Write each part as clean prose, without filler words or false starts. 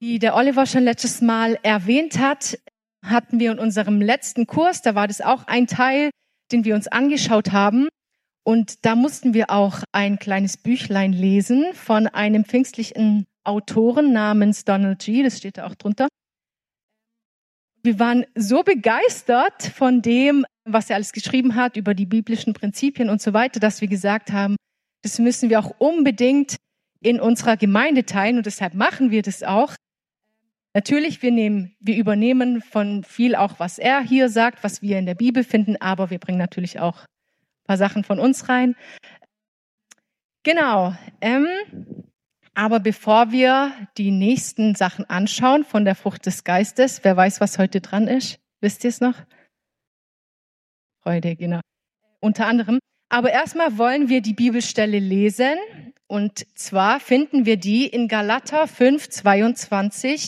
Wie der Oliver schon letztes Mal erwähnt hat, hatten wir in unserem letzten Kurs, da war das auch ein Teil, den wir uns angeschaut haben. Und da mussten wir auch ein kleines Büchlein lesen von einem pfingstlichen Autoren namens Donald G., das steht da auch drunter. Wir waren so begeistert von dem, was er alles geschrieben hat, über die biblischen Prinzipien und so weiter, dass wir gesagt haben, das müssen wir auch unbedingt in unserer Gemeinde teilen und deshalb machen wir das auch. Natürlich, wir übernehmen von viel auch, was er hier sagt, was wir in der Bibel finden, aber wir bringen natürlich auch ein paar Sachen von uns rein. Genau. Aber bevor wir die nächsten Sachen anschauen von der Frucht des Geistes, wer weiß, was heute dran ist? Wisst ihr es noch? Freude, genau. Unter anderem. Aber erstmal wollen wir die Bibelstelle lesen. Und zwar finden wir die in Galater 5, 22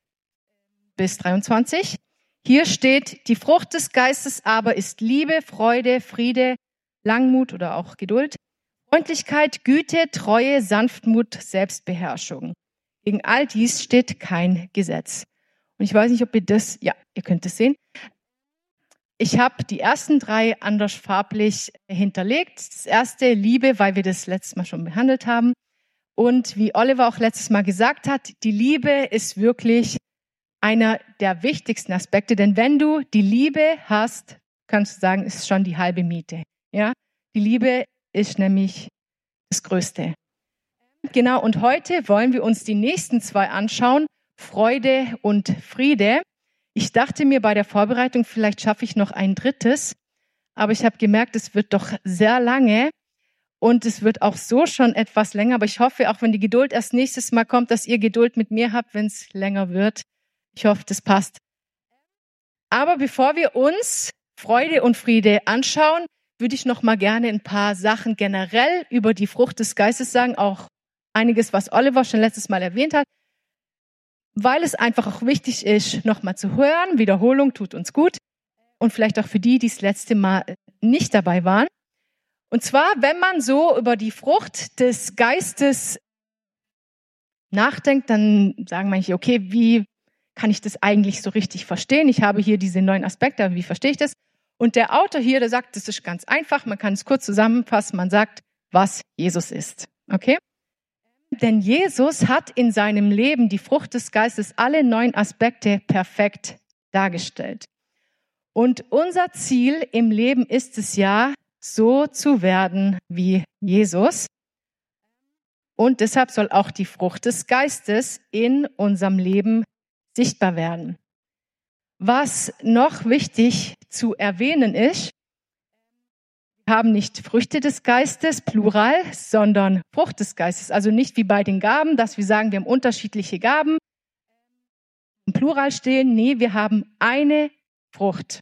bis 23. Hier steht, die Frucht des Geistes aber ist Liebe, Freude, Friede, Langmut oder auch Geduld, Freundlichkeit, Güte, Treue, Sanftmut, Selbstbeherrschung. Gegen all dies steht kein Gesetz. Und ich weiß nicht, ob ihr ihr könnt es sehen. Ich habe die ersten 3 anders farblich hinterlegt. Das erste, Liebe, weil wir das letztes Mal schon behandelt haben. Und wie Oliver auch letztes Mal gesagt hat, die Liebe ist wirklich einer der wichtigsten Aspekte. Denn wenn du die Liebe hast, kannst du sagen, ist schon die halbe Miete. Ja, die Liebe ist nämlich das Größte. Genau, und heute wollen wir uns die nächsten 2 anschauen, Freude und Friede. Ich dachte mir bei der Vorbereitung, vielleicht schaffe ich noch ein drittes, aber ich habe gemerkt, es wird doch sehr lange und es wird auch so schon etwas länger, aber ich hoffe, auch wenn die Geduld erst nächstes Mal kommt, dass ihr Geduld mit mir habt, wenn es länger wird. Ich hoffe, das passt. Aber bevor wir uns Freude und Friede anschauen, würde ich noch mal gerne ein paar Sachen generell über die Frucht des Geistes sagen, auch einiges, was Oliver schon letztes Mal erwähnt hat, weil es einfach auch wichtig ist, noch mal zu hören. Wiederholung tut uns gut und vielleicht auch für die, die das letzte Mal nicht dabei waren. Und zwar, wenn man so über die Frucht des Geistes nachdenkt, dann sagen manche, okay, wie kann ich das eigentlich so richtig verstehen? Ich habe hier diese 9 Aspekte, aber wie verstehe ich das? Und der Autor hier, der sagt, das ist ganz einfach, man kann es kurz zusammenfassen, man sagt, was Jesus ist. Okay? Denn Jesus hat in seinem Leben die Frucht des Geistes, alle 9 Aspekte perfekt dargestellt. Und unser Ziel im Leben ist es ja, so zu werden wie Jesus. Und deshalb soll auch die Frucht des Geistes in unserem Leben sichtbar werden. Was noch wichtig zu erwähnen ist, wir haben nicht Früchte des Geistes, Plural, sondern Frucht des Geistes. Also nicht wie bei den Gaben, dass wir sagen, wir haben unterschiedliche Gaben, im Plural stehen. Nee, wir haben eine Frucht.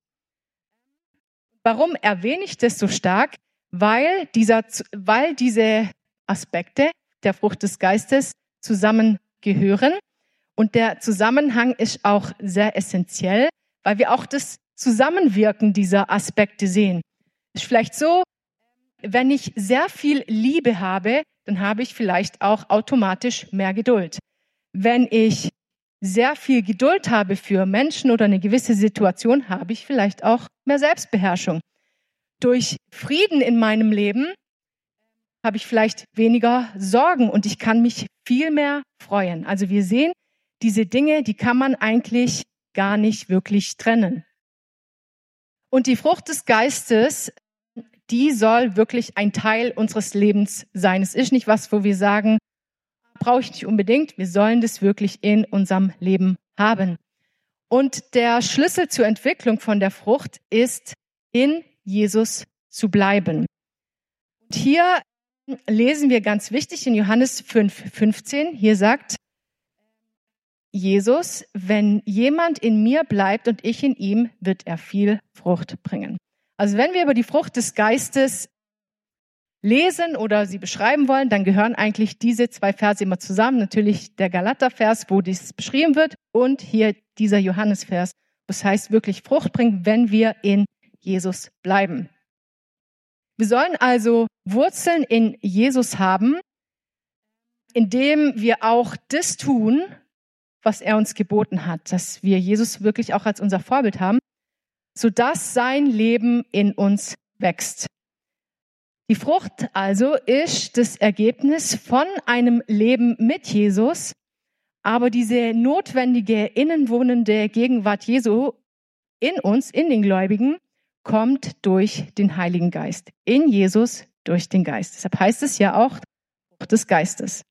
Warum erwähne ich das so stark? Weil diese Aspekte der Frucht des Geistes zusammengehören. Und der Zusammenhang ist auch sehr essentiell, weil wir auch das Zusammenwirken dieser Aspekte sehen. Ist vielleicht so, wenn ich sehr viel Liebe habe, dann habe ich vielleicht auch automatisch mehr Geduld. Wenn ich sehr viel Geduld habe für Menschen oder eine gewisse Situation, habe ich vielleicht auch mehr Selbstbeherrschung. Durch Frieden in meinem Leben habe ich vielleicht weniger Sorgen und ich kann mich viel mehr freuen. Also wir sehen, diese Dinge, die kann man eigentlich gar nicht wirklich trennen. Und die Frucht des Geistes, die soll wirklich ein Teil unseres Lebens sein. Es ist nicht was, wo wir sagen, brauche ich nicht unbedingt. Wir sollen das wirklich in unserem Leben haben. Und der Schlüssel zur Entwicklung von der Frucht ist, in Jesus zu bleiben. Und hier lesen wir ganz wichtig in Johannes 5,15. Hier sagt Jesus, wenn jemand in mir bleibt und ich in ihm, wird er viel Frucht bringen. Also wenn wir über die Frucht des Geistes lesen oder sie beschreiben wollen, dann gehören eigentlich diese 2 Verse immer zusammen. Natürlich der Galater-Vers, wo dies beschrieben wird, und hier dieser Johannes-Vers, das heißt wirklich Frucht bringen, wenn wir in Jesus bleiben. Wir sollen also Wurzeln in Jesus haben, indem wir auch das tun, was er uns geboten hat, dass wir Jesus wirklich auch als unser Vorbild haben, sodass sein Leben in uns wächst. Die Frucht also ist das Ergebnis von einem Leben mit Jesus, aber diese notwendige, innenwohnende Gegenwart Jesu in uns, in den Gläubigen, kommt durch den Heiligen Geist. In Jesus durch den Geist. Deshalb heißt es ja auch Frucht des Geistes.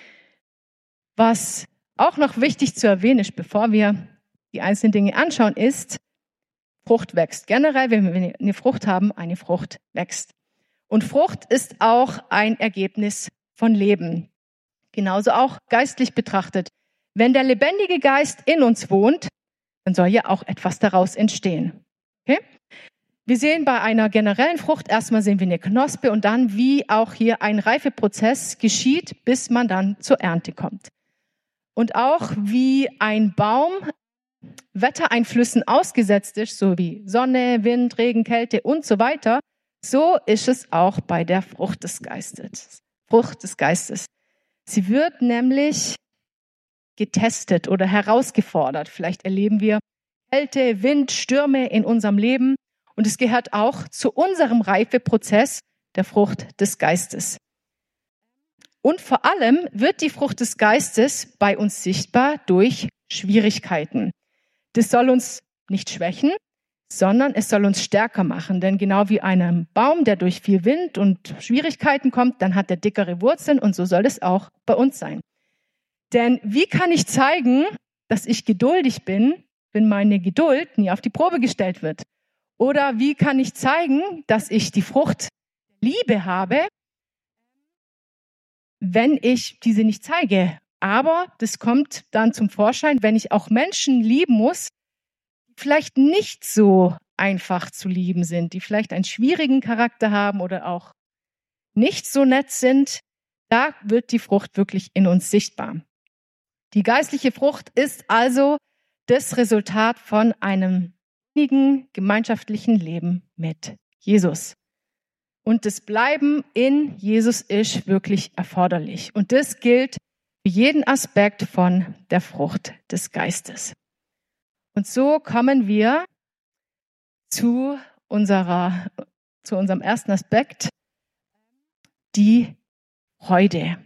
Was auch noch wichtig zu erwähnen ist, bevor wir die einzelnen Dinge anschauen, ist, Frucht wächst. Generell, wenn wir eine Frucht haben, eine Frucht wächst. Und Frucht ist auch ein Ergebnis von Leben. Genauso auch geistlich betrachtet. Wenn der lebendige Geist in uns wohnt, dann soll ja auch etwas daraus entstehen. Okay? Wir sehen bei einer generellen Frucht, erstmal sehen wir eine Knospe und dann, wie auch hier ein Reifeprozess geschieht, bis man dann zur Ernte kommt. Und auch wie ein Baum Wettereinflüssen ausgesetzt ist, so wie Sonne, Wind, Regen, Kälte und so weiter, so ist es auch bei der Frucht des Geistes. Frucht des Geistes. Sie wird nämlich getestet oder herausgefordert. Vielleicht erleben wir Kälte, Wind, Stürme in unserem Leben und es gehört auch zu unserem Reifeprozess der Frucht des Geistes. Und vor allem wird die Frucht des Geistes bei uns sichtbar durch Schwierigkeiten. Das soll uns nicht schwächen, sondern es soll uns stärker machen. Denn genau wie einem Baum, der durch viel Wind und Schwierigkeiten kommt, dann hat er dickere Wurzeln und so soll es auch bei uns sein. Denn wie kann ich zeigen, dass ich geduldig bin, wenn meine Geduld nie auf die Probe gestellt wird? Oder wie kann ich zeigen, dass ich die Frucht der Liebe habe, wenn ich diese nicht zeige? Aber das kommt dann zum Vorschein, wenn ich auch Menschen lieben muss, die vielleicht nicht so einfach zu lieben sind, die vielleicht einen schwierigen Charakter haben oder auch nicht so nett sind. Da wird die Frucht wirklich in uns sichtbar. Die geistliche Frucht ist also das Resultat von einem innigen gemeinschaftlichen Leben mit Jesus. Und das Bleiben in Jesus ist wirklich erforderlich. Und das gilt für jeden Aspekt von der Frucht des Geistes. Und so kommen wir zu unserem ersten Aspekt, die Freude.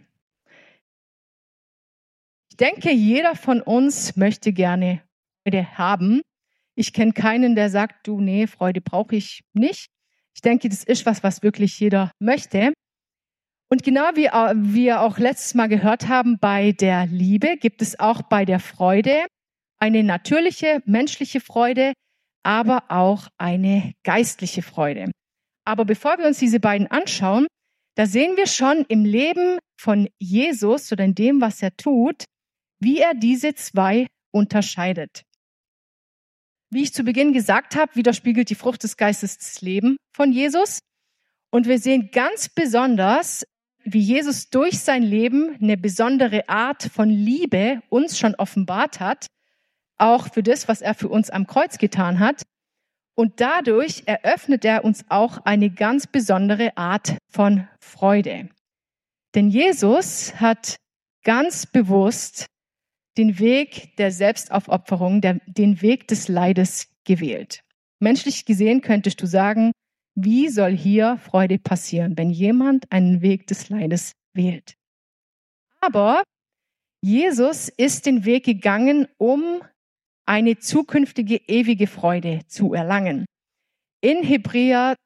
Ich denke, jeder von uns möchte gerne Freude haben. Ich kenne keinen, der sagt, du, nee, Freude brauche ich nicht. Ich denke, das ist was wirklich jeder möchte. Und genau wie wir auch letztes Mal gehört haben, bei der Liebe gibt es auch bei der Freude eine natürliche, menschliche Freude, aber auch eine geistliche Freude. Aber bevor wir uns diese beiden anschauen, da sehen wir schon im Leben von Jesus oder in dem, was er tut, wie er diese zwei unterscheidet. Wie ich zu Beginn gesagt habe, widerspiegelt die Frucht des Geistes das Leben von Jesus. Und wir sehen ganz besonders, wie Jesus durch sein Leben eine besondere Art von Liebe uns schon offenbart hat, auch für das, was er für uns am Kreuz getan hat. Und dadurch eröffnet er uns auch eine ganz besondere Art von Freude. Denn Jesus hat ganz bewusst den Weg der Selbstaufopferung, den Weg des Leides gewählt. Menschlich gesehen könntest du sagen, wie soll hier Freude passieren, wenn jemand einen Weg des Leides wählt? Aber Jesus ist den Weg gegangen, um eine zukünftige ewige Freude zu erlangen. In Hebräer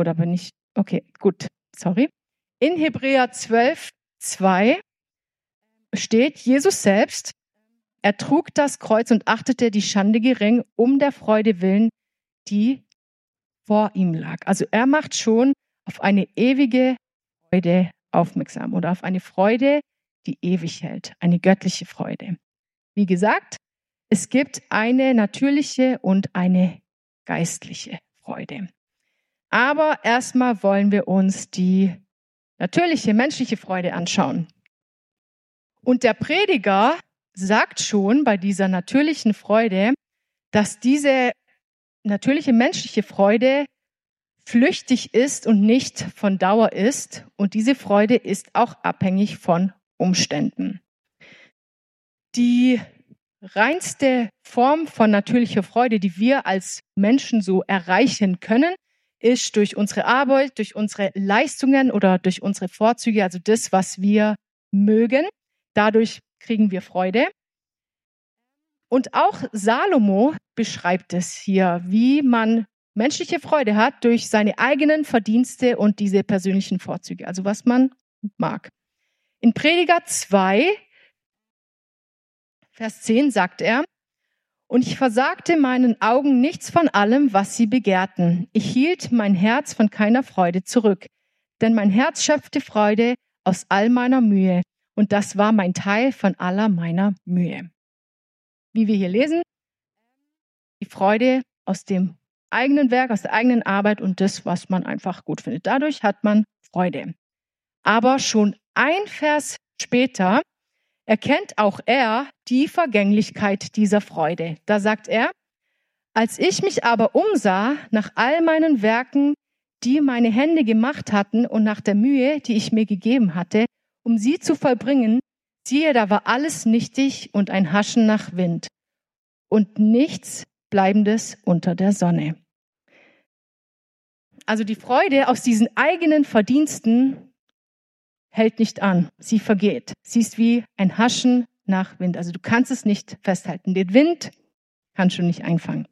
12,2 steht Jesus selbst, er trug das Kreuz und achtete die Schande gering, um der Freude willen, die vor ihm lag. Also er macht schon auf eine ewige Freude aufmerksam oder auf eine Freude, die ewig hält, eine göttliche Freude. Wie gesagt, es gibt eine natürliche und eine geistliche Freude. Aber erstmal wollen wir uns die natürliche, menschliche Freude anschauen. Und der Prediger sagt schon bei dieser natürlichen Freude, dass diese natürliche menschliche Freude flüchtig ist und nicht von Dauer ist. Und diese Freude ist auch abhängig von Umständen. Die reinste Form von natürlicher Freude, die wir als Menschen so erreichen können, ist durch unsere Arbeit, durch unsere Leistungen oder durch unsere Vorzüge, also das, was wir mögen. Dadurch kriegen wir Freude. Und auch Salomo beschreibt es hier, wie man menschliche Freude hat durch seine eigenen Verdienste und diese persönlichen Vorzüge, also was man mag. In Prediger 2, Vers 10 sagt er, und ich versagte meinen Augen nichts von allem, was sie begehrten. Ich hielt mein Herz von keiner Freude zurück, denn mein Herz schöpfte Freude aus all meiner Mühe, und das war mein Teil von aller meiner Mühe. Wie wir hier lesen, die Freude aus dem eigenen Werk, aus der eigenen Arbeit und das, was man einfach gut findet. Dadurch hat man Freude. Aber schon ein Vers später erkennt auch er die Vergänglichkeit dieser Freude. Da sagt er, als ich mich aber umsah nach all meinen Werken, die meine Hände gemacht hatten und nach der Mühe, die ich mir gegeben hatte, um sie zu vollbringen, siehe, da war alles nichtig und ein Haschen nach Wind und nichts Bleibendes unter der Sonne. Also die Freude aus diesen eigenen Verdiensten hält nicht an, sie vergeht. Sie ist wie ein Haschen nach Wind. Also du kannst es nicht festhalten. Den Wind kannst du nicht einfangen.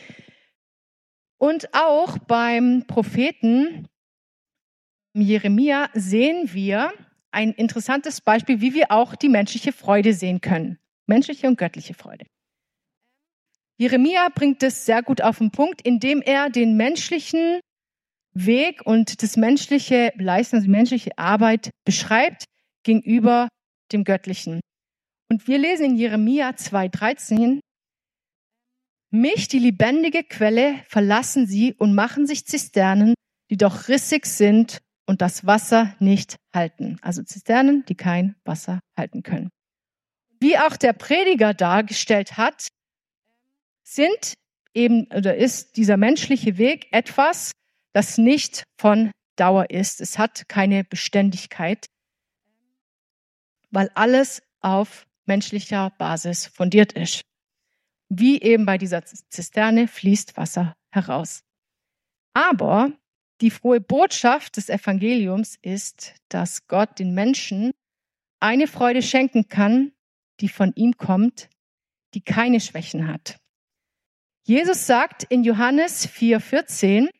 Und auch beim Propheten Jeremia sehen wir ein interessantes Beispiel, wie wir auch die menschliche Freude sehen können. Menschliche und göttliche Freude. Jeremia bringt es sehr gut auf den Punkt, indem er den menschlichen Weg und das menschliche Leisten, also die menschliche Arbeit beschreibt gegenüber dem Göttlichen. Und wir lesen in Jeremia 2,13, mich, die lebendige Quelle, verlassen sie und machen sich Zisternen, die doch rissig sind und das Wasser nicht halten. Also Zisternen, die kein Wasser halten können. Wie auch der Prediger dargestellt hat, ist dieser menschliche Weg etwas, das nicht von Dauer ist. Es hat keine Beständigkeit, weil alles auf menschlicher Basis fundiert ist. Wie eben bei dieser Zisterne fließt Wasser heraus. Aber die frohe Botschaft des Evangeliums ist, dass Gott den Menschen eine Freude schenken kann, die von ihm kommt, die keine Schwächen hat. Jesus sagt in Johannes 4,14,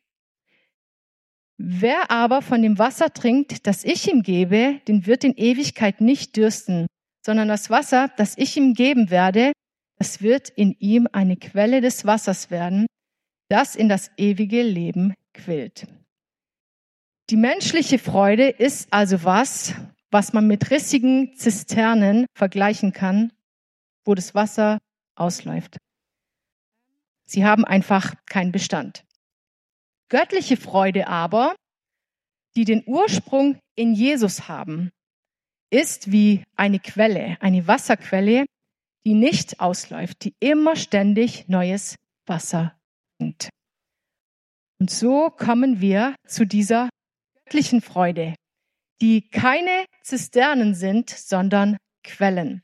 wer aber von dem Wasser trinkt, das ich ihm gebe, den wird in Ewigkeit nicht dürsten, sondern das Wasser, das ich ihm geben werde, das wird in ihm eine Quelle des Wassers werden, das in das ewige Leben quillt. Die menschliche Freude ist also was man mit rissigen Zisternen vergleichen kann, wo das Wasser ausläuft. Sie haben einfach keinen Bestand. Göttliche Freude aber, die den Ursprung in Jesus haben, ist wie eine Quelle, eine Wasserquelle, die nicht ausläuft, die immer ständig neues Wasser bringt. Und so kommen wir zu dieser göttlichen Freude, die keine Zisternen sind, sondern Quellen.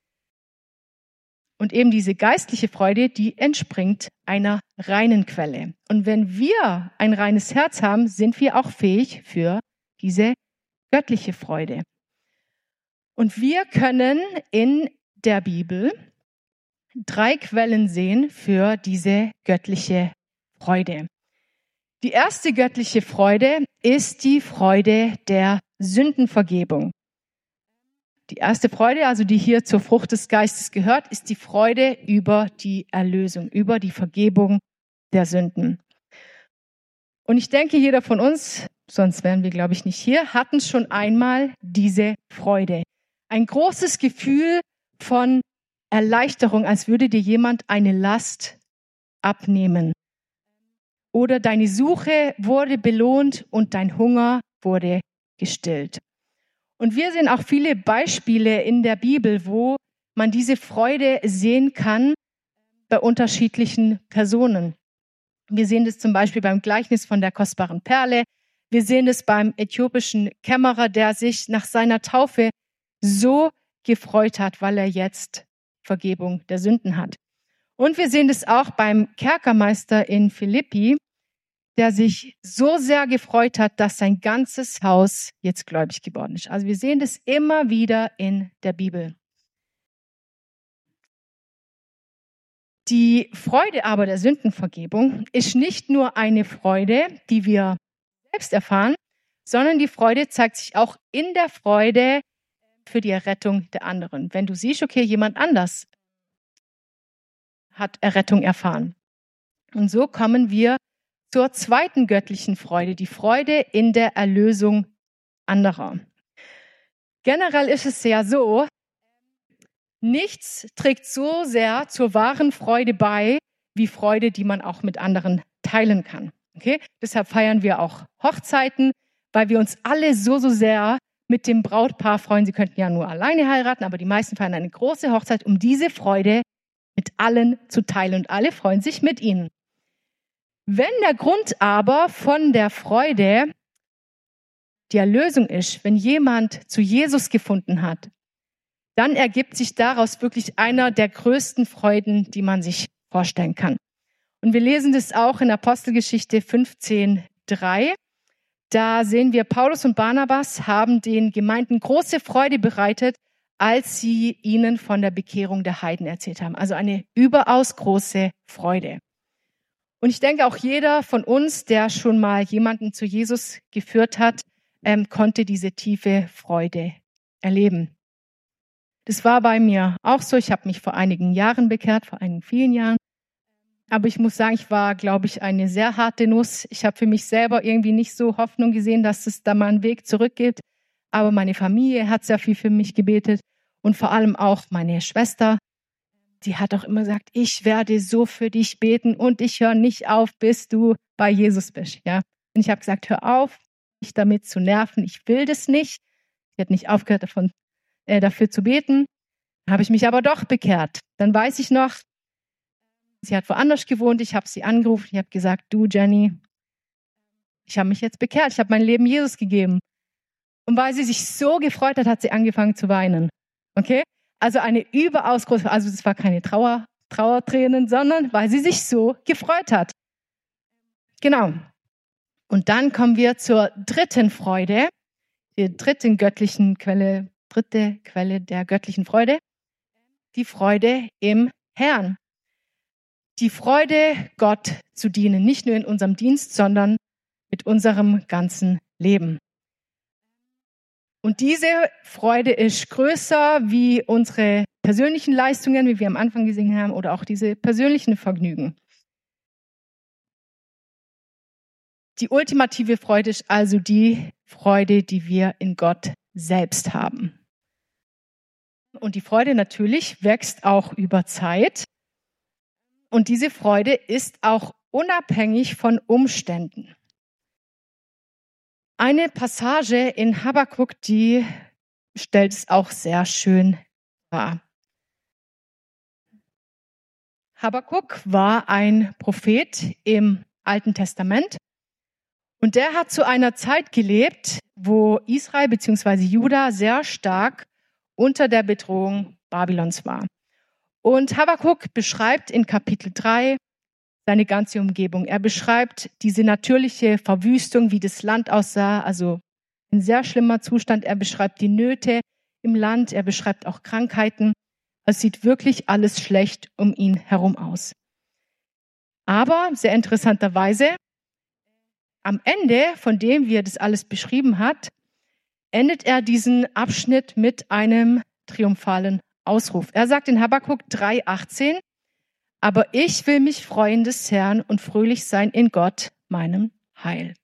Und eben diese geistliche Freude, die entspringt einer reinen Quelle. Und wenn wir ein reines Herz haben, sind wir auch fähig für diese göttliche Freude. Und wir können in der Bibel 3 Quellen sehen für diese göttliche Freude. Die erste göttliche Freude ist die Freude der Sündenvergebung. Die erste Freude, also die hier zur Frucht des Geistes gehört, ist die Freude über die Erlösung, über die Vergebung der Sünden. Und ich denke, jeder von uns, sonst wären wir, glaube ich, nicht hier, hatten schon einmal diese Freude. Ein großes Gefühl von Erleichterung, als würde dir jemand eine Last abnehmen. Oder deine Suche wurde belohnt und dein Hunger wurde gestillt. Und wir sehen auch viele Beispiele in der Bibel, wo man diese Freude sehen kann bei unterschiedlichen Personen. Wir sehen das zum Beispiel beim Gleichnis von der kostbaren Perle. Wir sehen das beim äthiopischen Kämmerer, der sich nach seiner Taufe so gefreut hat, weil er jetzt Vergebung der Sünden hat. Und wir sehen das auch beim Kerkermeister in Philippi, der sich so sehr gefreut hat, dass sein ganzes Haus jetzt gläubig geworden ist. Also wir sehen das immer wieder in der Bibel. Die Freude aber der Sündenvergebung ist nicht nur eine Freude, die wir selbst erfahren, sondern die Freude zeigt sich auch in der Freude für die Errettung der anderen. Wenn du siehst, okay, jemand anders hat Errettung erfahren. Und so kommen wir zur zweiten göttlichen Freude, die Freude in der Erlösung anderer. Generell ist es ja so, nichts trägt so sehr zur wahren Freude bei, wie Freude, die man auch mit anderen teilen kann. Okay? Deshalb feiern wir auch Hochzeiten, weil wir uns alle so sehr mit dem Brautpaar freuen. Sie könnten ja nur alleine heiraten, aber die meisten feiern eine große Hochzeit, um diese Freude mit allen zu teilen. Und alle freuen sich mit ihnen. Wenn der Grund aber von der Freude die Erlösung ist, wenn jemand zu Jesus gefunden hat, dann ergibt sich daraus wirklich einer der größten Freuden, die man sich vorstellen kann. Und wir lesen das auch in Apostelgeschichte 15,3. Da sehen wir, Paulus und Barnabas haben den Gemeinden große Freude bereitet, als sie ihnen von der Bekehrung der Heiden erzählt haben. Also eine überaus große Freude. Und ich denke, auch jeder von uns, der schon mal jemanden zu Jesus geführt hat, konnte diese tiefe Freude erleben. Das war bei mir auch so. Ich habe mich vor einigen Jahren bekehrt, vor einigen vielen Jahren. Aber ich muss sagen, ich war, glaube ich, eine sehr harte Nuss. Ich habe für mich selber irgendwie nicht so Hoffnung gesehen, dass es da mal einen Weg zurück gibt. Aber meine Familie hat sehr viel für mich gebetet und vor allem auch meine Schwester. Die hat auch immer gesagt, ich werde so für dich beten und ich höre nicht auf, bis du bei Jesus bist. Ja? Und ich habe gesagt, hör auf, mich damit zu nerven. Ich will das nicht. Sie hat nicht aufgehört, dafür zu beten. Dann habe ich mich aber doch bekehrt. Dann weiß ich noch, sie hat woanders gewohnt. Ich habe sie angerufen. Ich habe gesagt, du Jenny, ich habe mich jetzt bekehrt. Ich habe mein Leben Jesus gegeben. Und weil sie sich so gefreut hat, hat sie angefangen zu weinen. Okay? Also eine überaus große, also das war keine Trauertränen, sondern weil sie sich so gefreut hat. Genau. Und dann kommen wir zur dritten Freude, der dritte Quelle der göttlichen Freude, die Freude im Herrn. Die Freude, Gott zu dienen, nicht nur in unserem Dienst, sondern mit unserem ganzen Leben. Und diese Freude ist größer wie unsere persönlichen Leistungen, wie wir am Anfang gesehen haben, oder auch diese persönlichen Vergnügen. Die ultimative Freude ist also die Freude, die wir in Gott selbst haben. Und die Freude natürlich wächst auch über Zeit. Und diese Freude ist auch unabhängig von Umständen. Eine Passage in Habakuk, die stellt es auch sehr schön dar. Habakuk war ein Prophet im Alten Testament und der hat zu einer Zeit gelebt, wo Israel bzw. Juda sehr stark unter der Bedrohung Babylons war. Und Habakuk beschreibt in Kapitel 3 seine ganze Umgebung. Er beschreibt diese natürliche Verwüstung, wie das Land aussah, also ein sehr schlimmer Zustand. Er beschreibt die Nöte im Land, er beschreibt auch Krankheiten. Es sieht wirklich alles schlecht um ihn herum aus. Aber sehr interessanterweise, am Ende, von dem, wie er das alles beschrieben hat, endet er diesen Abschnitt mit einem triumphalen Ausruf. Er sagt in Habakuk 3,18, aber ich will mich freuen des Herrn und fröhlich sein in Gott, meinem Heil.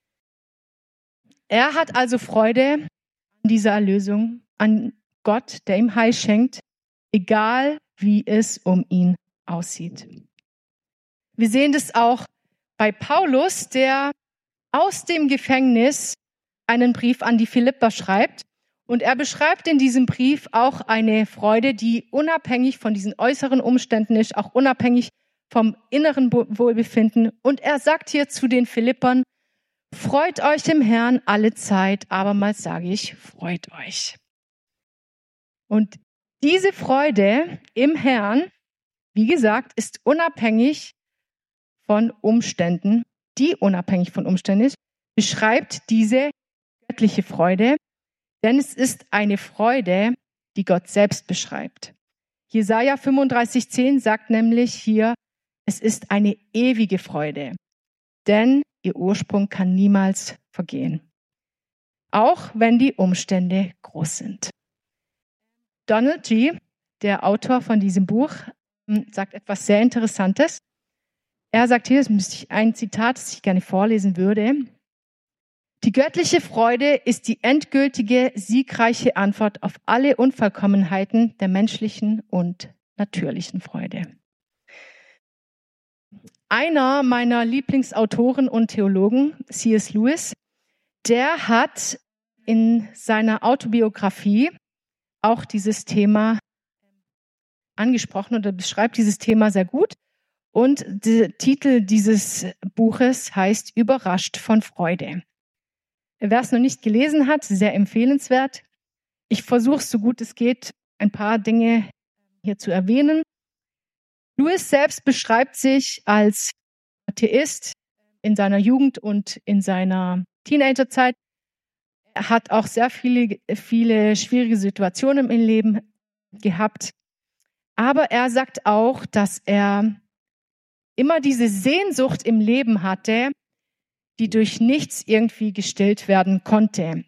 Er hat also Freude an dieser Erlösung, an Gott, der ihm Heil schenkt, egal wie es um ihn aussieht. Wir sehen das auch bei Paulus, der aus dem Gefängnis einen Brief an die Philipper schreibt. Und er beschreibt in diesem Brief auch eine Freude, die unabhängig von diesen äußeren Umständen ist, auch unabhängig vom inneren Wohlbefinden. Und er sagt hier zu den Philippern, freut euch im Herrn alle Zeit, abermals sage ich, freut euch. Und Diese Freude im Herrn, wie gesagt, ist unabhängig von Umständen, die unabhängig von Umständen ist, beschreibt diese göttliche Freude, denn es ist eine Freude, die Gott selbst beschreibt. Jesaja 35,10 sagt nämlich hier, es ist eine ewige Freude, denn ihr Ursprung kann niemals vergehen, auch wenn die Umstände groß sind. Donald G., der Autor von diesem Buch, sagt etwas sehr Interessantes. Er sagt hier, das ist ein Zitat, das ich gerne vorlesen würde. Die göttliche Freude ist die endgültige, siegreiche Antwort auf alle Unvollkommenheiten der menschlichen und natürlichen Freude. Einer meiner Lieblingsautoren und Theologen, C.S. Lewis, der hat in seiner Autobiografie auch dieses Thema angesprochen oder beschreibt dieses Thema sehr gut. Und der Titel dieses Buches heißt Überrascht von Freude. Wer es noch nicht gelesen hat, sehr empfehlenswert. Ich versuche, so gut es geht, ein paar Dinge hier zu erwähnen. Lewis selbst beschreibt sich als Atheist in seiner Jugend und in seiner Teenagerzeit. Er hat auch sehr viele schwierige Situationen im Leben gehabt. Aber er sagt auch, dass er immer diese Sehnsucht im Leben hatte, die durch nichts irgendwie gestillt werden konnte.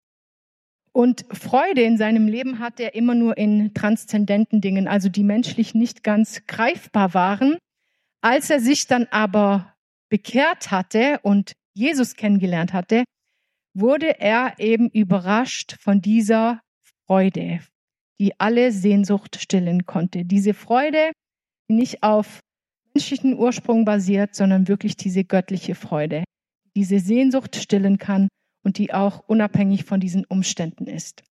Und Freude in seinem Leben hatte er immer nur in transzendenten Dingen, also die menschlich nicht ganz greifbar waren. Als er sich dann aber bekehrt hatte und Jesus kennengelernt hatte, wurde er eben überrascht von dieser Freude, die alle Sehnsucht stillen konnte. Diese Freude, die nicht auf menschlichen Ursprung basiert, sondern wirklich diese göttliche Freude, die diese Sehnsucht stillen kann und die auch unabhängig von diesen Umständen ist.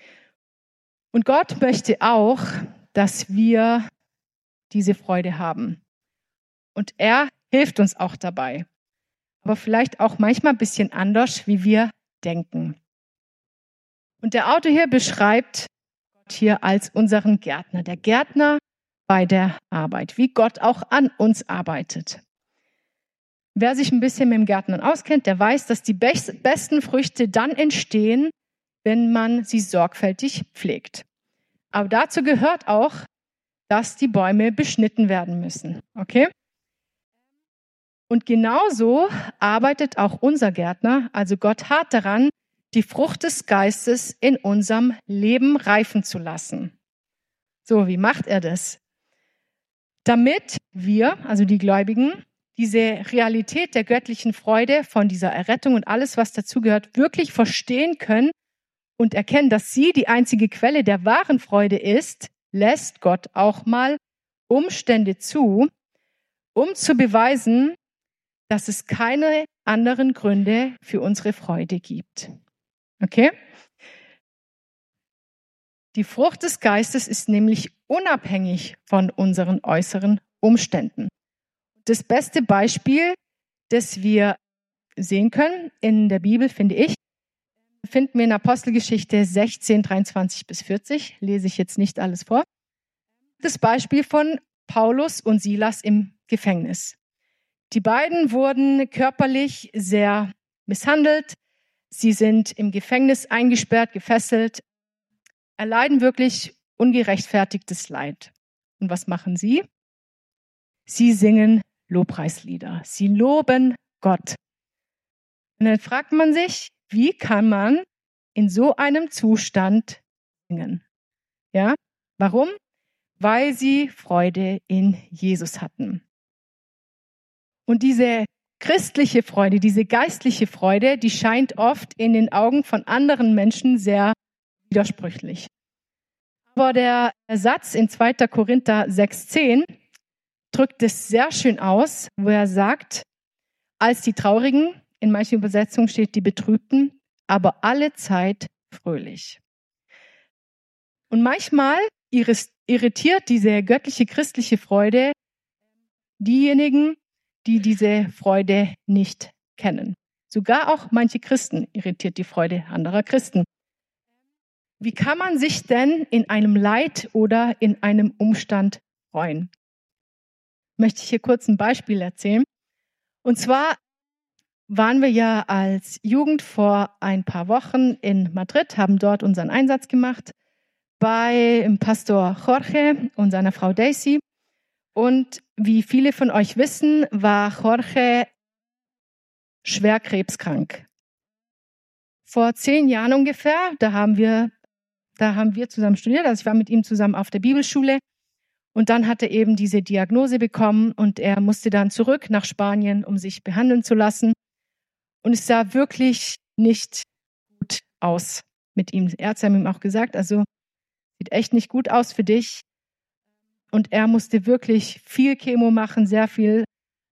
Und Gott möchte auch, dass wir diese Freude haben. Und er hilft uns auch dabei. Aber vielleicht auch manchmal ein bisschen anders, wie wir denken. Und der Autor hier beschreibt Gott hier als unseren Gärtner. Der Gärtner bei der Arbeit, wie Gott auch an uns arbeitet. Wer sich ein bisschen mit dem Gärtnern auskennt, der weiß, dass die besten Früchte dann entstehen, wenn man sie sorgfältig pflegt. Aber dazu gehört auch, dass die Bäume beschnitten werden müssen. Okay? Und genauso arbeitet auch unser Gärtner, also Gott, hart daran, die Frucht des Geistes in unserem Leben reifen zu lassen. So, wie macht er das? Damit wir, also die Gläubigen, diese Realität der göttlichen Freude von dieser Errettung und alles, was dazugehört, wirklich verstehen können und erkennen, dass sie die einzige Quelle der wahren Freude ist, lässt Gott auch mal Umstände zu, um zu beweisen, dass es keine anderen Gründe für unsere Freude gibt. Okay? Die Frucht des Geistes ist nämlich unabhängig von unseren äußeren Umständen. Das beste Beispiel, das wir sehen können in der Bibel, finde ich, finden wir in Apostelgeschichte 16, 23 bis 40. Lese ich jetzt nicht alles vor. Das Beispiel von Paulus und Silas im Gefängnis. Die beiden wurden körperlich sehr misshandelt. Sie sind im Gefängnis eingesperrt, gefesselt, erleiden wirklich ungerechtfertigtes Leid. Und was machen sie? Sie singen Lobpreislieder. Sie loben Gott. Und dann fragt man sich, wie kann man in so einem Zustand singen? Ja, warum? Weil sie Freude in Jesus hatten. Und diese christliche Freude, diese geistliche Freude, die scheint oft in den Augen von anderen Menschen sehr widersprüchlich. Aber der Satz in 2. Korinther 6,10 drückt es sehr schön aus, wo er sagt, als die Traurigen, in manchen Übersetzungen steht die Betrübten, aber alle Zeit fröhlich. Und manchmal irritiert diese göttliche christliche Freude diejenigen, die diese Freude nicht kennen. Sogar auch manche Christen irritiert die Freude anderer Christen. Wie kann man sich denn in einem Leid oder in einem Umstand freuen? Möchte ich hier kurz ein Beispiel erzählen. Und zwar waren wir ja als Jugend vor ein paar Wochen in Madrid, haben dort unseren Einsatz gemacht bei Pastor Jorge und seiner Frau Daisy. Und wie viele von euch wissen, war Jorge schwer krebskrank. Vor 10 Jahren ungefähr, da haben wir zusammen studiert, also ich war mit ihm zusammen auf der Bibelschule und dann hat er eben diese Diagnose bekommen und er musste dann zurück nach Spanien, um sich behandeln zu lassen. Und es sah wirklich nicht gut aus mit ihm. Ärzte haben ihm auch gesagt, also sieht echt nicht gut aus für dich. Und er musste wirklich viel Chemo machen, sehr viel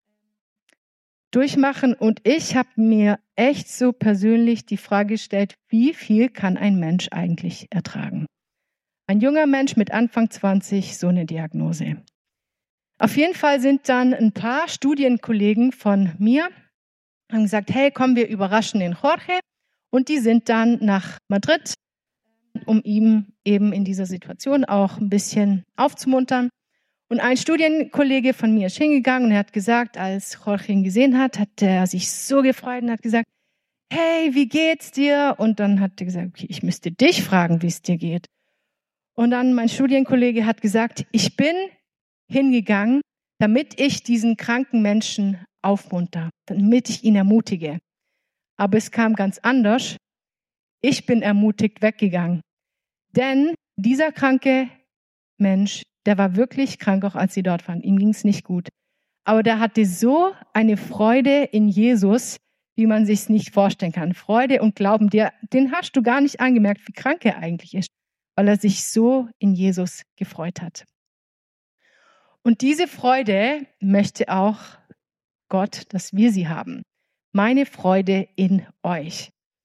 durchmachen. Und ich habe mir echt so persönlich die Frage gestellt, wie viel kann ein Mensch eigentlich ertragen? Ein junger Mensch mit Anfang 20, so eine Diagnose. Auf jeden Fall sind dann ein paar Studienkollegen von mir, haben gesagt, hey, komm, wir überraschen den Jorge. Und die sind dann nach Madrid, um ihm eben in dieser Situation auch ein bisschen aufzumuntern. Und ein Studienkollege von mir ist hingegangen und er hat gesagt, als Jorge ihn gesehen hat, hat er sich so gefreut und hat gesagt, hey, wie geht's dir? Und dann hat er gesagt, okay, ich müsste dich fragen, wie es dir geht. Und dann mein Studienkollege hat gesagt, ich bin hingegangen, damit ich diesen kranken Menschen aufmunter, damit ich ihn ermutige. Aber es kam ganz anders. Ich bin ermutigt weggegangen. Denn dieser kranke Mensch, der war wirklich krank, auch als sie dort waren. Ihm ging es nicht gut. Aber der hatte so eine Freude in Jesus, wie man sich es nicht vorstellen kann. Freude und Glauben, den hast du gar nicht angemerkt, wie krank er eigentlich ist, weil er sich so in Jesus gefreut hat. Und diese Freude möchte auch Gott, dass wir sie haben. Meine Freude in euch.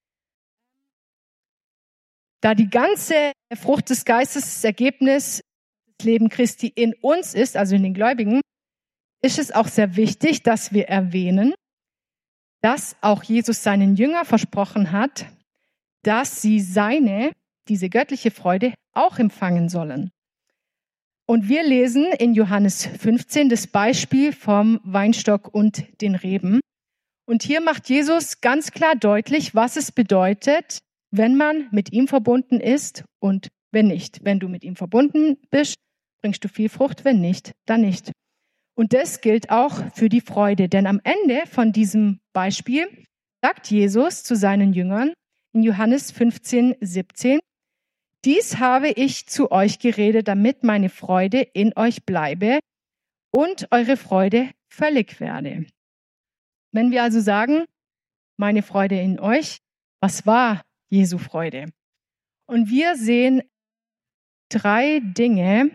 Da die ganze Frucht des Geistes, das Ergebnis des Lebens Christi in uns ist, also in den Gläubigen, ist es auch sehr wichtig, dass wir erwähnen, dass auch Jesus seinen Jüngern versprochen hat, dass sie diese göttliche Freude auch empfangen sollen. Und wir lesen in Johannes 15 das Beispiel vom Weinstock und den Reben. Und hier macht Jesus ganz klar deutlich, was es bedeutet, wenn man mit ihm verbunden ist und wenn nicht. Wenn du mit ihm verbunden bist, bringst du viel Frucht, wenn nicht, dann nicht. Und das gilt auch für die Freude, denn am Ende von diesem Beispiel sagt Jesus zu seinen Jüngern in Johannes 15, 17, dies habe ich zu euch geredet, damit meine Freude in euch bleibe und eure Freude völlig werde. Wenn wir also sagen, meine Freude in euch, was war Jesu Freude? Und wir sehen 3 Dinge,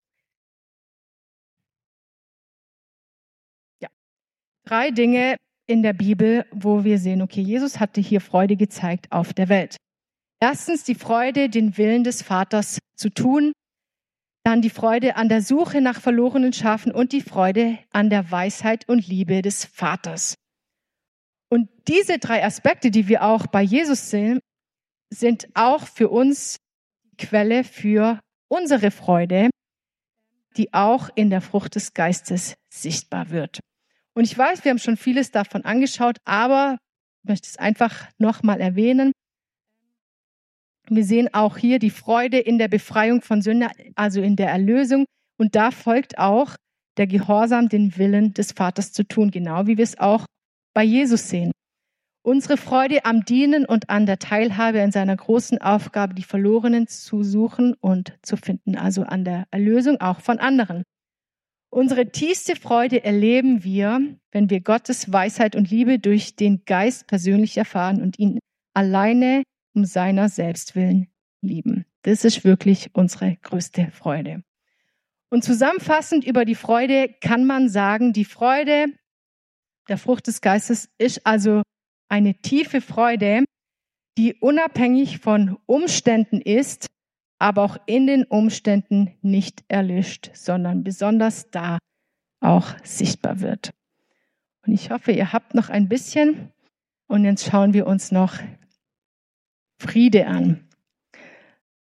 in der Bibel, wo wir sehen, okay, Jesus hatte hier Freude gezeigt auf der Welt. Erstens die Freude, den Willen des Vaters zu tun. Dann die Freude an der Suche nach verlorenen Schafen und die Freude an der Weisheit und Liebe des Vaters. Und diese 3 Aspekte, die wir auch bei Jesus sehen, sind auch für uns die Quelle für unsere Freude, die auch in der Frucht des Geistes sichtbar wird. Und ich weiß, wir haben schon vieles davon angeschaut, aber ich möchte es einfach nochmal erwähnen. Wir sehen auch hier die Freude in der Befreiung von Sünde, also in der Erlösung. Und da folgt auch der Gehorsam, den Willen des Vaters zu tun, genau wie wir es auch bei Jesus sehen. Unsere Freude am Dienen und an der Teilhabe in seiner großen Aufgabe, die Verlorenen zu suchen und zu finden, also an der Erlösung auch von anderen. Unsere tiefste Freude erleben wir, wenn wir Gottes Weisheit und Liebe durch den Geist persönlich erfahren und ihn alleine um seiner selbst willen lieben. Das ist wirklich unsere größte Freude. Und zusammenfassend über die Freude kann man sagen, die Freude der Frucht des Geistes ist also eine tiefe Freude, die unabhängig von Umständen ist, aber auch in den Umständen nicht erlischt, sondern besonders da auch sichtbar wird. Und ich hoffe, ihr habt noch ein bisschen und jetzt schauen wir uns noch Friede an.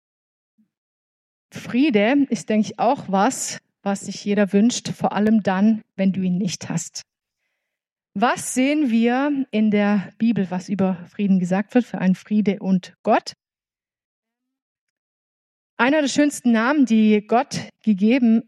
Friede ist, denke ich, auch was sich jeder wünscht, vor allem dann, wenn du ihn nicht hast. Was sehen wir in der Bibel, was über Frieden gesagt wird, für einen Friede und Gott? Einer der schönsten Namen, der Gott gegeben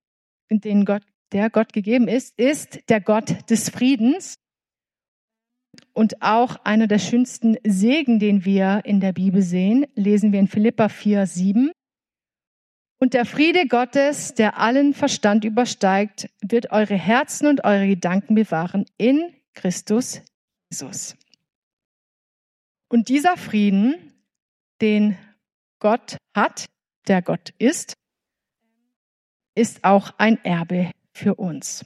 ist der Gott des Friedens. Und auch einer der schönsten Segen, den wir in der Bibel sehen, lesen wir in Philipper 4,7. Und der Friede Gottes, der allen Verstand übersteigt, wird eure Herzen und eure Gedanken bewahren in Christus Jesus. Und dieser Frieden, den Gott hat, der Gott ist auch ein Erbe für uns.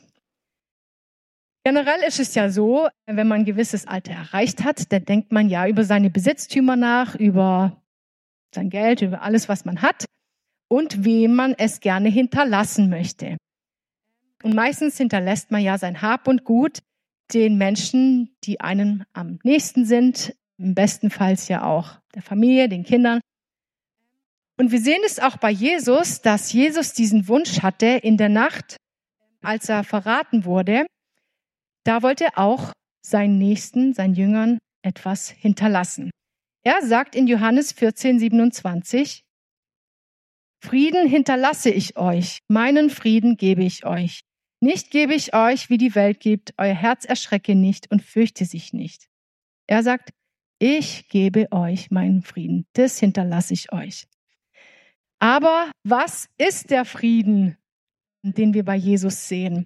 Generell ist es ja so, wenn man ein gewisses Alter erreicht hat, dann denkt man ja über seine Besitztümer nach, über sein Geld, über alles, was man hat und wem man es gerne hinterlassen möchte. Und meistens hinterlässt man ja sein Hab und Gut den Menschen, die einem am nächsten sind, im besten Fall ja auch der Familie, den Kindern. Und wir sehen es auch bei Jesus, dass Jesus diesen Wunsch hatte in der Nacht, als er verraten wurde. Da wollte er auch seinen Nächsten, seinen Jüngern etwas hinterlassen. Er sagt in Johannes 14,27, Frieden hinterlasse ich euch, meinen Frieden gebe ich euch. Nicht gebe ich euch, wie die Welt gibt, euer Herz erschrecke nicht und fürchte sich nicht. Er sagt, ich gebe euch meinen Frieden, das hinterlasse ich euch. Aber was ist der Frieden, den wir bei Jesus sehen?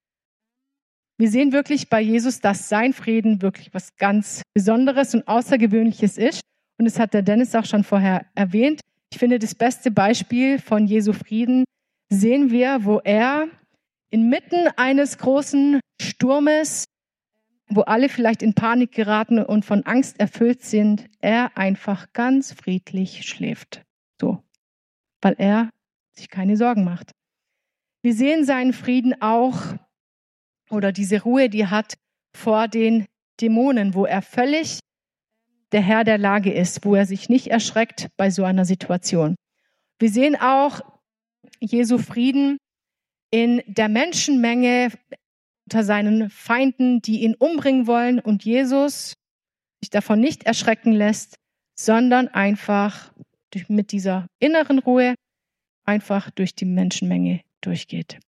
Wir sehen wirklich bei Jesus, dass sein Frieden wirklich was ganz Besonderes und Außergewöhnliches ist. Und das hat der Dennis auch schon vorher erwähnt. Ich finde, das beste Beispiel von Jesu Frieden sehen wir, wo er inmitten eines großen Sturmes, wo alle vielleicht in Panik geraten und von Angst erfüllt sind, er einfach ganz friedlich schläft. So, weil er sich keine Sorgen macht. Wir sehen seinen Frieden auch, oder diese Ruhe, die er hat vor den Dämonen, wo er völlig der Herr der Lage ist, wo er sich nicht erschreckt bei so einer Situation. Wir sehen auch Jesu Frieden in der Menschenmenge unter seinen Feinden, die ihn umbringen wollen und Jesus sich davon nicht erschrecken lässt, sondern einfach mit dieser inneren Ruhe einfach durch die Menschenmenge durchgeht.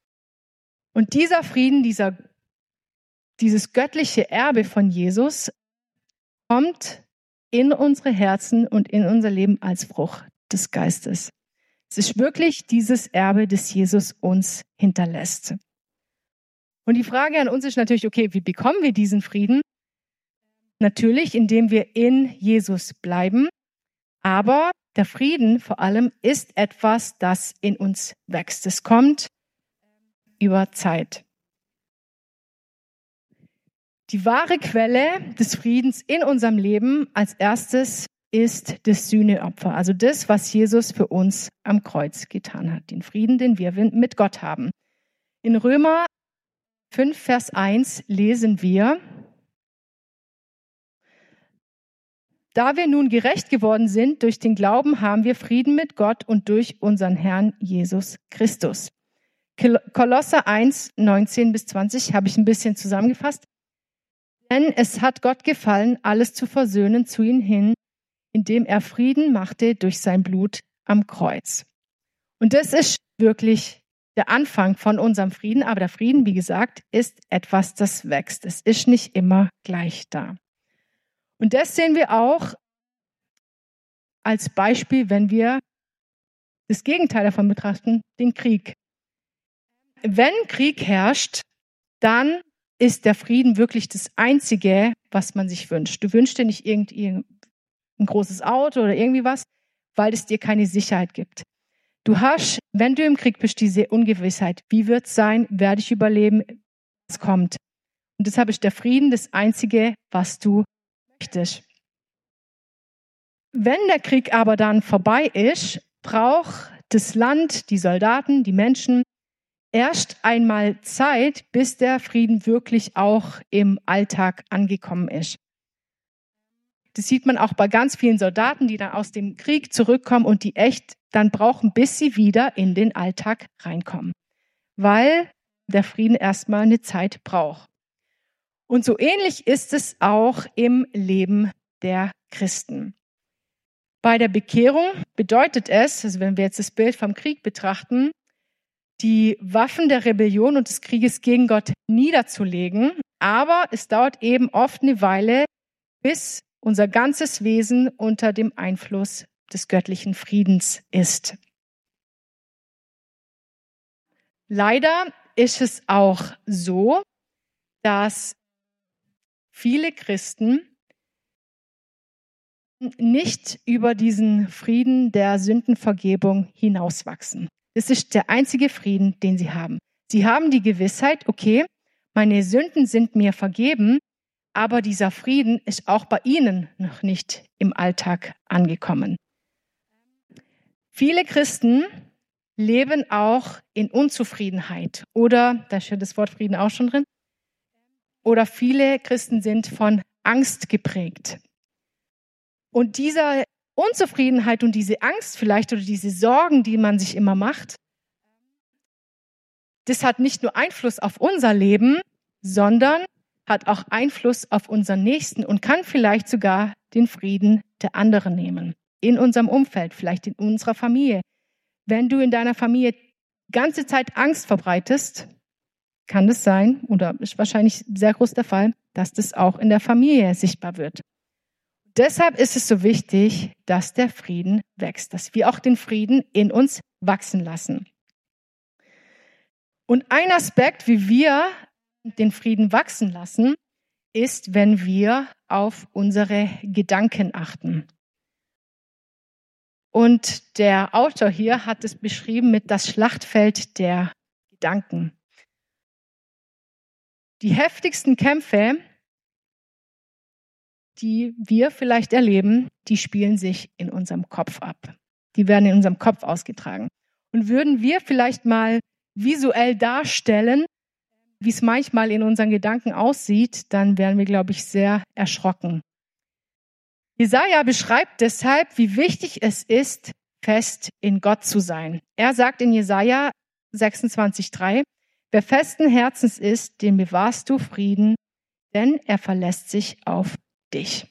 Und dieser Frieden, dieses göttliche Erbe von Jesus kommt in unsere Herzen und in unser Leben als Frucht des Geistes. Es ist wirklich dieses Erbe, das Jesus uns hinterlässt. Und die Frage an uns ist natürlich, okay, wie bekommen wir diesen Frieden? Natürlich, indem wir in Jesus bleiben. Aber der Frieden vor allem ist etwas, das in uns wächst. Es kommt über Zeit. Die wahre Quelle des Friedens in unserem Leben als erstes ist das Sühneopfer, also das, was Jesus für uns am Kreuz getan hat, den Frieden, den wir mit Gott haben. In Römer 5, Vers 1 lesen wir, da wir nun gerecht geworden sind durch den Glauben, haben wir Frieden mit Gott und durch unseren Herrn Jesus Christus. Kolosser 1, 19 bis 20 habe ich ein bisschen zusammengefasst. Denn es hat Gott gefallen, alles zu versöhnen zu ihm hin, indem er Frieden machte durch sein Blut am Kreuz. Und das ist wirklich der Anfang von unserem Frieden. Aber der Frieden, wie gesagt, ist etwas, das wächst. Es ist nicht immer gleich da. Und das sehen wir auch als Beispiel, wenn wir das Gegenteil davon betrachten, den Krieg. Wenn Krieg herrscht, dann ist der Frieden wirklich das Einzige, was man sich wünscht. Du wünschst dir nicht ein großes Auto oder irgendwie was, weil es dir keine Sicherheit gibt. Du hast, wenn du im Krieg bist, diese Ungewissheit. Wie wird es sein? Werde ich überleben? Was kommt? Und deshalb ist der Frieden das Einzige, was du möchtest. Wenn der Krieg aber dann vorbei ist, braucht das Land, die Soldaten, die Menschen erst einmal Zeit, bis der Frieden wirklich auch im Alltag angekommen ist. Das sieht man auch bei ganz vielen Soldaten, die dann aus dem Krieg zurückkommen und die echt dann brauchen, bis sie wieder in den Alltag reinkommen. Weil der Frieden erstmal eine Zeit braucht. Und so ähnlich ist es auch im Leben der Christen. Bei der Bekehrung bedeutet es, also wenn wir jetzt das Bild vom Krieg betrachten, die Waffen der Rebellion und des Krieges gegen Gott niederzulegen. Aber es dauert eben oft eine Weile, bis unser ganzes Wesen unter dem Einfluss des göttlichen Friedens ist. Leider ist es auch so, dass viele Christen nicht über diesen Frieden der Sündenvergebung hinauswachsen. Das ist der einzige Frieden, den sie haben. Sie haben die Gewissheit, okay, meine Sünden sind mir vergeben, aber dieser Frieden ist auch bei ihnen noch nicht im Alltag angekommen. Viele Christen leben auch in Unzufriedenheit oder, da steht das Wort Frieden auch schon drin, oder viele Christen sind von Angst geprägt. Und diese Unzufriedenheit und diese Angst vielleicht oder diese Sorgen, die man sich immer macht, das hat nicht nur Einfluss auf unser Leben, sondern hat auch Einfluss auf unseren Nächsten und kann vielleicht sogar den Frieden der anderen nehmen. In unserem Umfeld, vielleicht in unserer Familie. Wenn du in deiner Familie die ganze Zeit Angst verbreitest, kann es sein, oder ist wahrscheinlich sehr groß der Fall, dass das auch in der Familie sichtbar wird. Deshalb ist es so wichtig, dass der Frieden wächst, dass wir auch den Frieden in uns wachsen lassen. Und ein Aspekt, wie wir den Frieden wachsen lassen, ist, wenn wir auf unsere Gedanken achten. Und der Autor hier hat es beschrieben mit das Schlachtfeld der Gedanken. Die heftigsten Kämpfe, die wir vielleicht erleben, die spielen sich in unserem Kopf ab. Die werden in unserem Kopf ausgetragen. Und würden wir vielleicht mal visuell darstellen, wie es manchmal in unseren Gedanken aussieht, dann wären wir, glaube ich, sehr erschrocken. Jesaja beschreibt deshalb, wie wichtig es ist, fest in Gott zu sein. Er sagt in Jesaja 26,3, wer festen Herzens ist, dem bewahrst du Frieden, denn er verlässt sich auf dich.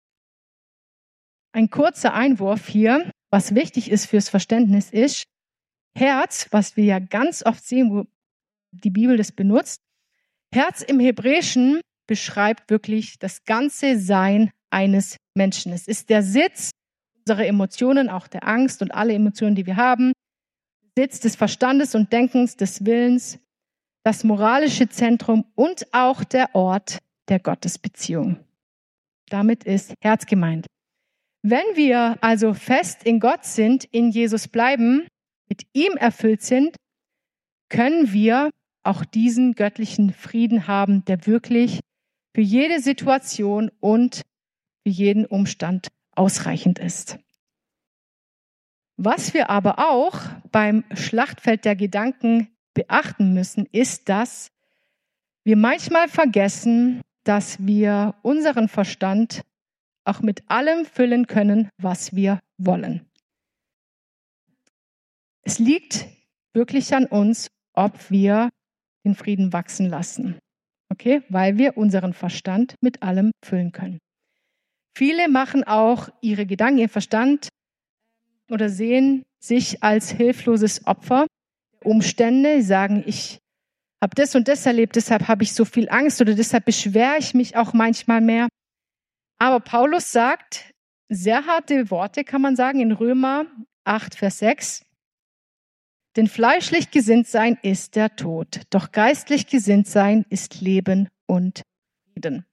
Ein kurzer Einwurf hier, was wichtig ist fürs Verständnis ist, Herz, was wir ja ganz oft sehen, wo die Bibel das benutzt, Herz im Hebräischen beschreibt wirklich das ganze Sein eines Menschen. Es ist der Sitz unserer Emotionen, auch der Angst und alle Emotionen, die wir haben, Sitz des Verstandes und Denkens, des Willens, das moralische Zentrum und auch der Ort der Gottesbeziehung. Damit ist Herz gemeint. Wenn wir also fest in Gott sind, in Jesus bleiben, mit ihm erfüllt sind, können wir auch diesen göttlichen Frieden haben, der wirklich für jede Situation und für jeden Umstand ausreichend ist. Was wir aber auch beim Schlachtfeld der Gedanken beachten müssen, ist, dass wir manchmal vergessen, dass wir unseren Verstand auch mit allem füllen können, was wir wollen. Es liegt wirklich an uns, ob wir den Frieden wachsen lassen. Okay? Weil wir unseren Verstand mit allem füllen können. Viele machen auch ihre Gedanken, ihr Verstand oder sehen sich als hilfloses Opfer der Umstände. Sie sagen, ich habe das und das erlebt, deshalb habe ich so viel Angst oder deshalb beschwere ich mich auch manchmal mehr. Aber Paulus sagt, sehr harte Worte kann man sagen, in Römer 8, Vers 6. Denn fleischlich gesinnt sein ist der Tod, doch geistlich gesinnt sein ist Leben und Frieden.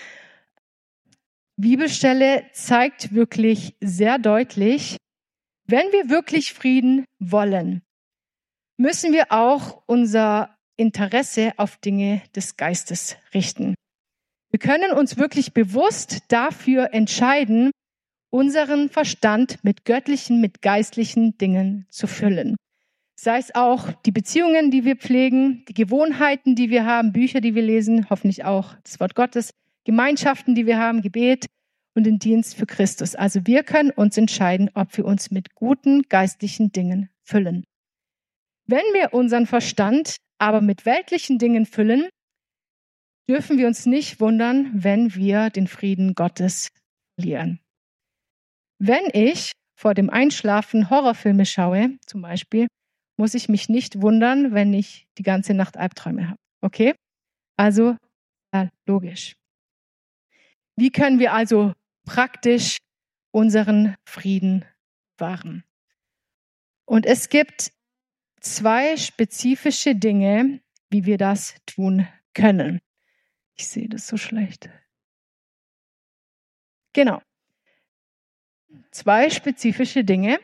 Die Bibelstelle zeigt wirklich sehr deutlich, wenn wir wirklich Frieden wollen, müssen wir auch unser Interesse auf Dinge des Geistes richten. Wir können uns wirklich bewusst dafür entscheiden, unseren Verstand mit göttlichen, mit geistlichen Dingen zu füllen. Sei es auch die Beziehungen, die wir pflegen, die Gewohnheiten, die wir haben, Bücher, die wir lesen, hoffentlich auch das Wort Gottes, Gemeinschaften, die wir haben, Gebet und den Dienst für Christus. Also wir können uns entscheiden, ob wir uns mit guten geistlichen Dingen füllen. Wenn wir unseren Verstand aber mit weltlichen Dingen füllen, dürfen wir uns nicht wundern, wenn wir den Frieden Gottes verlieren. Wenn ich vor dem Einschlafen Horrorfilme schaue, zum Beispiel, muss ich mich nicht wundern, wenn ich die ganze Nacht Albträume habe. Okay? Also, ja, logisch. Wie können wir also praktisch unseren Frieden wahren? Und es gibt 2 spezifische Dinge, wie wir das tun können. Ich sehe das so schlecht. Genau. 2 spezifische Dinge,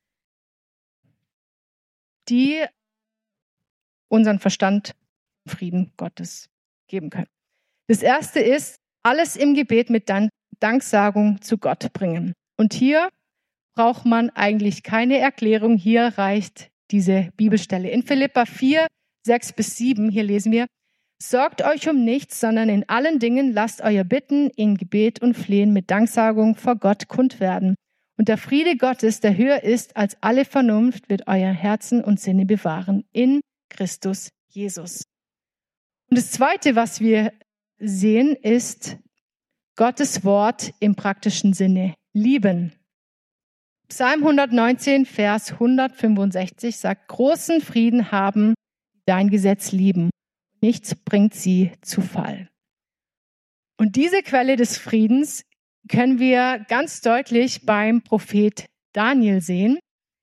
die unseren Verstand Frieden Gottes geben können. Das erste ist, alles im Gebet mit Danksagung zu Gott bringen. Und hier braucht man eigentlich keine Erklärung. Hier reicht diese Bibelstelle. In Philipper 4, 6-7, hier lesen wir, sorgt euch um nichts, sondern in allen Dingen lasst euer Bitten in Gebet und Flehen mit Danksagung vor Gott kund werden. Und der Friede Gottes, der höher ist als alle Vernunft, wird euer Herzen und Sinne bewahren in Christus Jesus. Und das Zweite, was wir sehen, ist Gottes Wort im praktischen Sinne lieben. Psalm 119, Vers 165 sagt, großen Frieden haben, die dein Gesetz lieben. Nichts bringt sie zu Fall. Und diese Quelle des Friedens können wir ganz deutlich beim Prophet Daniel sehen,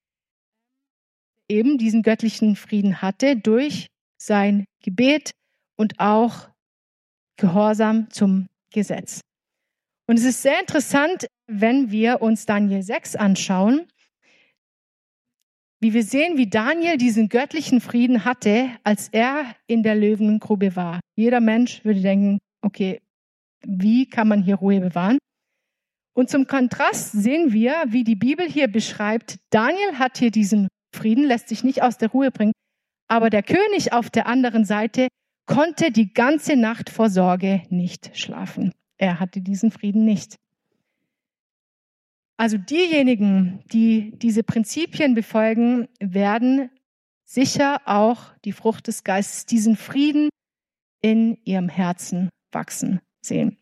eben diesen göttlichen Frieden hatte durch sein Gebet und auch Gehorsam zum Gesetz. Und es ist sehr interessant, wenn wir uns Daniel 6 anschauen, wie wir sehen, wie Daniel diesen göttlichen Frieden hatte, als er in der Löwengrube war. Jeder Mensch würde denken, okay, wie kann man hier Ruhe bewahren? Und zum Kontrast sehen wir, wie die Bibel hier beschreibt, Daniel hat hier diesen Frieden, lässt sich nicht aus der Ruhe bringen, aber der König auf der anderen Seite konnte die ganze Nacht vor Sorge nicht schlafen. Er hatte diesen Frieden nicht. Also diejenigen, die diese Prinzipien befolgen, werden sicher auch die Frucht des Geistes, diesen Frieden in ihrem Herzen wachsen sehen.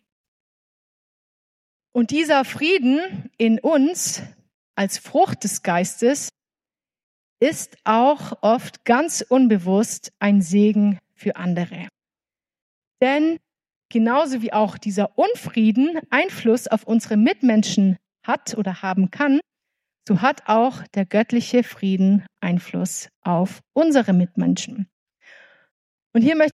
Und dieser Frieden in uns als Frucht des Geistes ist auch oft ganz unbewusst ein Segen für andere. Denn genauso wie auch dieser Unfrieden Einfluss auf unsere Mitmenschen hat oder haben kann, so hat auch der göttliche Frieden Einfluss auf unsere Mitmenschen. Und hier möchte